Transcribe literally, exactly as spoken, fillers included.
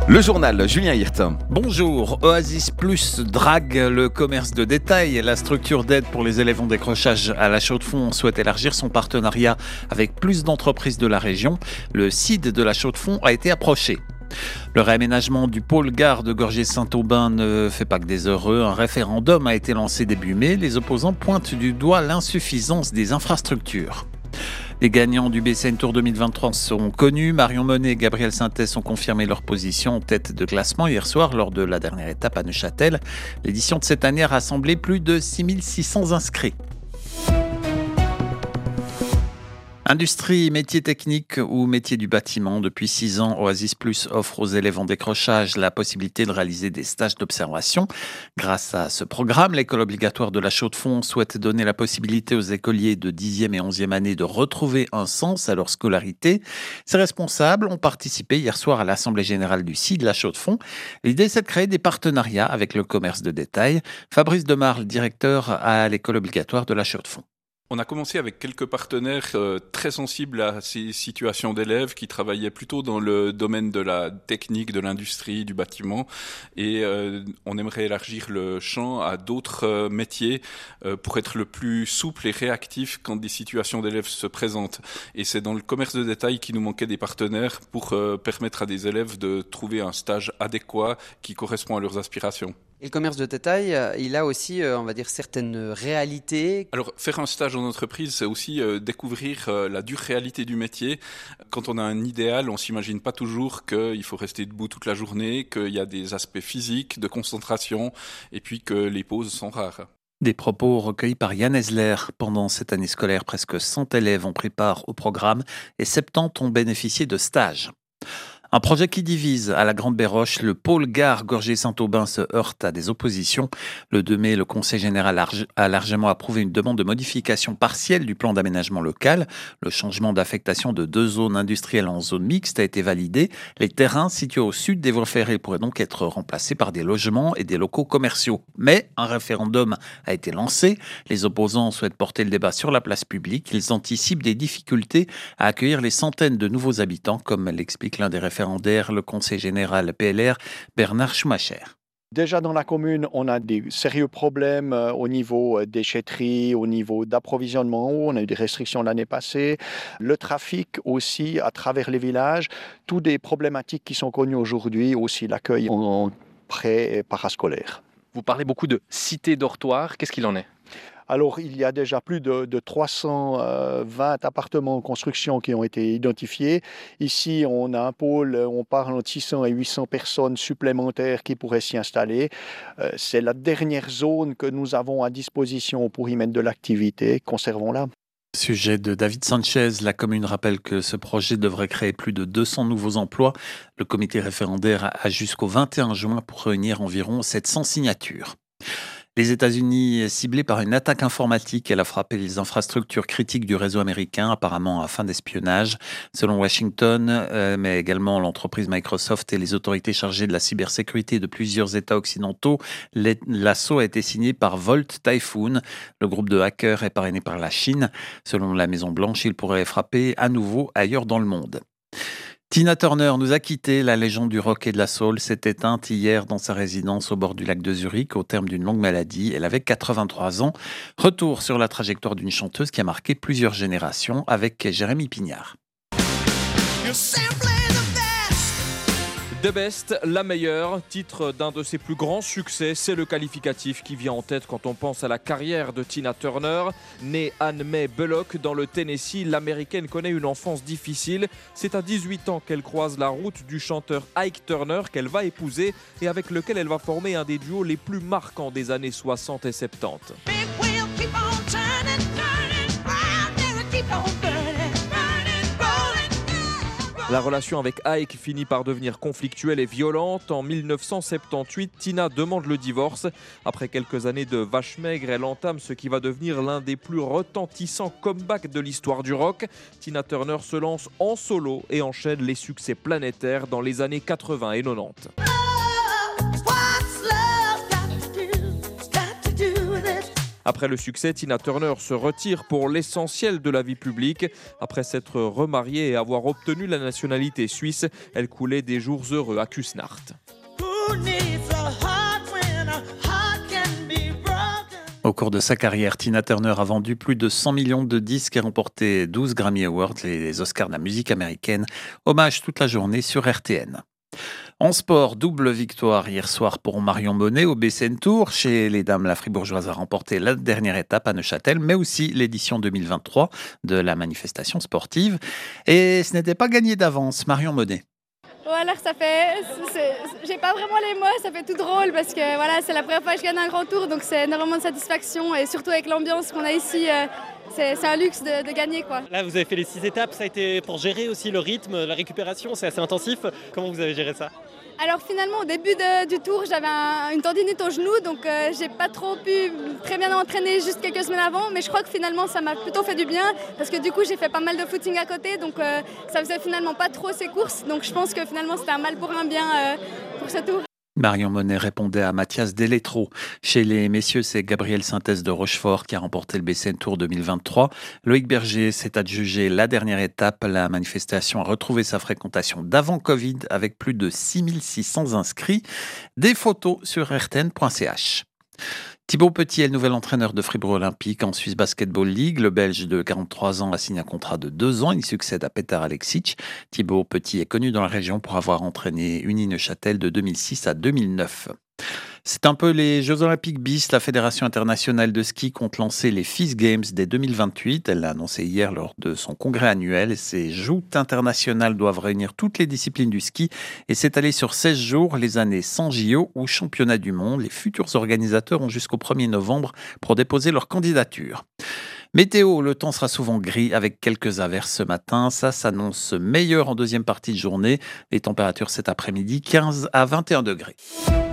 Le journal, Julien Hirt. Bonjour, Oasis Plus drague le commerce de détail. La structure d'aide pour les élèves en décrochage à La Chaux-de-Fonds souhaite élargir son partenariat avec plus d'entreprises de la région. Le C I D de La Chaux-de-Fonds a été approché. Le réaménagement du pôle gare de Gorgé-Saint-Aubin ne fait pas que des heureux. Un référendum a été lancé début mai. Les opposants pointent du doigt l'insuffisance des infrastructures. Les gagnants du B C N Tour deux mille vingt-trois sont connus. Marion Monet et Gabriel Saintès ont confirmé leur position en tête de classement hier soir lors de la dernière étape à Neuchâtel. L'édition de cette année a rassemblé plus de six mille six cents inscrits. Industrie, métiers techniques ou métiers du bâtiment. Depuis six ans, Oasis Plus offre aux élèves en décrochage la possibilité de réaliser des stages d'observation. Grâce à ce programme, l'école obligatoire de La Chaux-de-Fonds souhaite donner la possibilité aux écoliers de dixième et onzième année de retrouver un sens à leur scolarité. Ces responsables ont participé hier soir à l'Assemblée générale du C I D de La Chaux-de-Fonds. L'idée, c'est de créer des partenariats avec le commerce de détail. Fabrice Demarle, directeur à l'école obligatoire de La Chaux-de-Fonds. On a commencé avec quelques partenaires euh, très sensibles à ces situations d'élèves qui travaillaient plutôt dans le domaine de la technique, de l'industrie, du bâtiment. Et euh, on aimerait élargir le champ à d'autres euh, métiers euh, pour être le plus souple et réactif quand des situations d'élèves se présentent. Et c'est dans le commerce de détail qu'il nous manquait des partenaires pour euh, permettre à des élèves de trouver un stage adéquat qui correspond à leurs aspirations. Et le commerce de détail, il a aussi, on va dire, certaines réalités. Alors, faire un stage en entreprise, c'est aussi euh, découvrir euh, la dure réalité du métier. Quand on a un idéal, on s'imagine pas toujours qu'il faut rester debout toute la journée, qu'il y a des aspects physiques, de concentration, et puis que les pauses sont rares. Des propos recueillis par Yann Esler. Pendant cette année scolaire, presque cent élèves ont pris part au programme et soixante-dix ont bénéficié de stages. Un projet qui divise. À la Grande Béroche, le pôle gare Gorgé-Saint-Aubin se heurte à des oppositions. Le deux mai, le Conseil général a largement approuvé une demande de modification partielle du plan d'aménagement local. Le changement d'affectation de deux zones industrielles en zone mixte a été validé. Les terrains situés au sud des voies ferrées pourraient donc être remplacés par des logements et des locaux commerciaux. Mais un référendum a été lancé. Les opposants souhaitent porter le débat sur la place publique. Ils anticipent des difficultés à accueillir les centaines de nouveaux habitants, comme l'explique l'un des référendaires, le conseil général P L R, Bernard Schumacher. Déjà dans la commune, on a des sérieux problèmes au niveau déchetterie, au niveau d'approvisionnement. On a eu des restrictions l'année passée. Le trafic aussi à travers les villages. Toutes des problématiques qui sont connues aujourd'hui. Aussi l'accueil en pré et parascolaire. Vous parlez beaucoup de cité-dortoir. Qu'est-ce qu'il en est ? Alors, il y a déjà plus de, de trois cent vingt appartements en construction qui ont été identifiés. Ici, on a un pôle, on parle entre six cents et huit cents personnes supplémentaires qui pourraient s'y installer. Euh, c'est la dernière zone que nous avons à disposition pour y mettre de l'activité. Conservons-la. Sujet de David Sanchez, la commune rappelle que ce projet devrait créer plus de deux cents nouveaux emplois. Le comité référendaire a jusqu'au vingt et un juin pour réunir environ sept cents signatures. Les États-Unis ciblés par une attaque informatique, elle a frappé les infrastructures critiques du réseau américain, apparemment à fin d'espionnage. Selon Washington, euh, mais également l'entreprise Microsoft et les autorités chargées de la cybersécurité de plusieurs États occidentaux, l'assaut a été signé par Volt Typhoon. Le groupe de hackers est parrainé par la Chine. Selon la Maison-Blanche, il pourrait frapper à nouveau ailleurs dans le monde. Tina Turner nous a quittés. La légende du rock et de la soul s'est éteinte hier dans sa résidence au bord du lac de Zurich au terme d'une longue maladie. Elle avait quatre-vingt-trois ans. Retour sur la trajectoire d'une chanteuse qui a marqué plusieurs générations avec Jérémy Pignard. The Best, la meilleure, titre d'un de ses plus grands succès, c'est le qualificatif qui vient en tête quand on pense à la carrière de Tina Turner. Née Anne May Bullock dans le Tennessee, l'américaine connaît une enfance difficile. C'est à dix-huit ans qu'elle croise la route du chanteur Ike Turner qu'elle va épouser et avec lequel elle va former un des duos les plus marquants des années soixante et soixante-dix. La relation avec Ike finit par devenir conflictuelle et violente. En dix-neuf cent soixante-dix-huit, Tina demande le divorce. Après quelques années de vache maigre, elle entame ce qui va devenir l'un des plus retentissants comebacks de l'histoire du rock. Tina Turner se lance en solo et enchaîne les succès planétaires dans les années quatre-vingts et quatre-vingt-dix. Après le succès, Tina Turner se retire pour l'essentiel de la vie publique. Après s'être remariée et avoir obtenu la nationalité suisse, elle coulait des jours heureux à Küsnacht. Au cours de sa carrière, Tina Turner a vendu plus de cent millions de disques et remporté douze Grammy Awards, les Oscars de la musique américaine. Hommage toute la journée sur R T N. En sport, double victoire hier soir pour Marion Monet au B C N Tour. Chez les dames, la Fribourgeoise a remporté la dernière étape à Neuchâtel, mais aussi l'édition deux mille vingt-trois de la manifestation sportive. Et ce n'était pas gagné d'avance, Marion Monet. Bon alors ça fait, c'est, j'ai pas vraiment les mots, ça fait tout drôle parce que voilà, c'est la première fois que je gagne un grand tour, donc c'est énormément de satisfaction et surtout avec l'ambiance qu'on a ici, euh, c'est, c'est un luxe de, de gagner quoi. Là vous avez fait les six étapes, ça a été pour gérer aussi le rythme, la récupération, c'est assez intensif. Comment vous avez géré ça ? Alors finalement au début de, du tour j'avais un, une tendinite au genou donc euh, j'ai pas trop pu très bien entraîner juste quelques semaines avant, mais je crois que finalement ça m'a plutôt fait du bien parce que du coup j'ai fait pas mal de footing à côté, donc euh, ça faisait finalement pas trop ces courses, donc je pense que finalement c'était un mal pour un bien euh, pour ce tour. Marion Monet répondait à Mathias Deletro. Chez les messieurs, c'est Gabriel Sintès de Rochefort qui a remporté le B C N Tour deux mille vingt-trois. Loïc Berger s'est adjugé la dernière étape. La manifestation a retrouvé sa fréquentation d'avant Covid avec plus de six mille six cents inscrits. Des photos sur r t n point c h. Thibaut Petit est le nouvel entraîneur de Fribourg Olympique en Swiss Basketball League. Le Belge de quarante-trois ans a signé un contrat de deux ans. Il succède à Petar Aleksic. Thibaut Petit est connu dans la région pour avoir entraîné Uni Neuchâtel de deux mille six à deux mille neuf. C'est un peu les Jeux Olympiques bis. La Fédération internationale de ski compte lancer les F I S Games dès deux mille vingt-huit. Elle l'a annoncé hier lors de son congrès annuel. Ces joutes internationales doivent réunir toutes les disciplines du ski et s'étaler sur seize jours, les années sans J O ou championnat du monde. Les futurs organisateurs ont jusqu'au premier novembre pour déposer leur candidature. Météo, le temps sera souvent gris avec quelques averses ce matin. Ça s'annonce meilleur en deuxième partie de journée. Les températures cet après-midi, quinze à vingt et un degrés.